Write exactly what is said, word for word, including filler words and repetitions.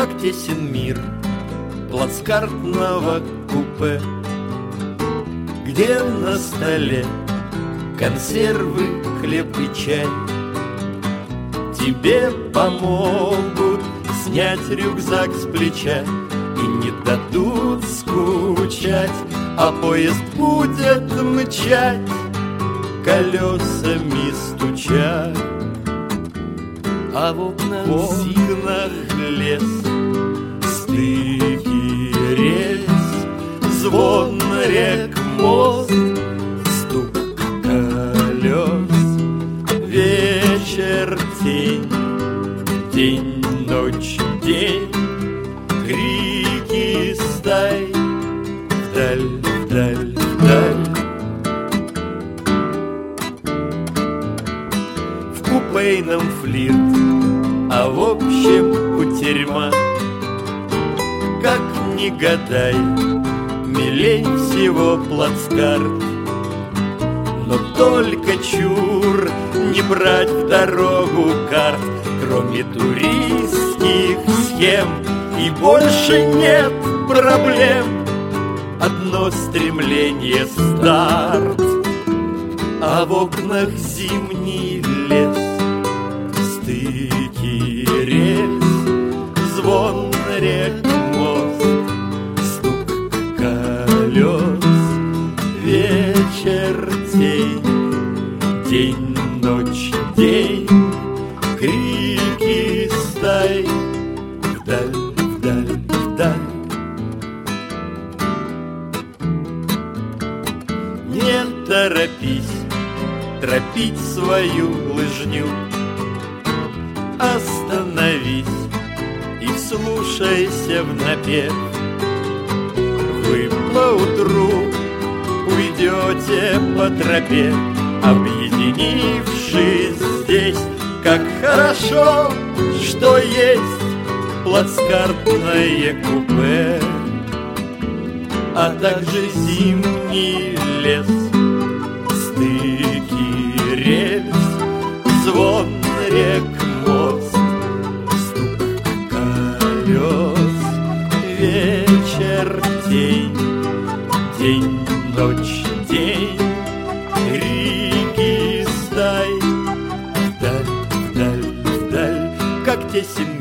как тесен мир плацкартного купе, где на столе консервы, хлеб и чай. Тебе помогут снять рюкзак с плеча и не дадут скучать, а поезд будет мчать, колесами стуча. А в окнах, в окнах лес, стыки рельс, звон рек, мост, стук колес. Вечер, тень, день, ночь, день, крики стай, вдаль, вдаль, вдаль. В купейном флирт, а в общем кутерьма. Как ни гадай, милей всего плацкарт. Но только чур не брать в дорогу карт, кроме туристских схем, и больше нет проблем. Одно стремление — старт, а в окнах зимний лес, стыки рельс, звон рек, мост, стук колес. Вечер, день, день, ночь, день, крики стай, вдаль, вдаль, вдаль. Не торопись торопить свою лыжню, остановись и вслушайся в напев. Вы поутру уйдете по тропе, объединившись здесь. Как хорошо, что есть плацкартное купе, а также зимний лес, стыки рельс, звон рек, мост, стук колес. Вечер, день, день, ночь, день, крики стай, вдаль, вдаль, вдаль, как тесен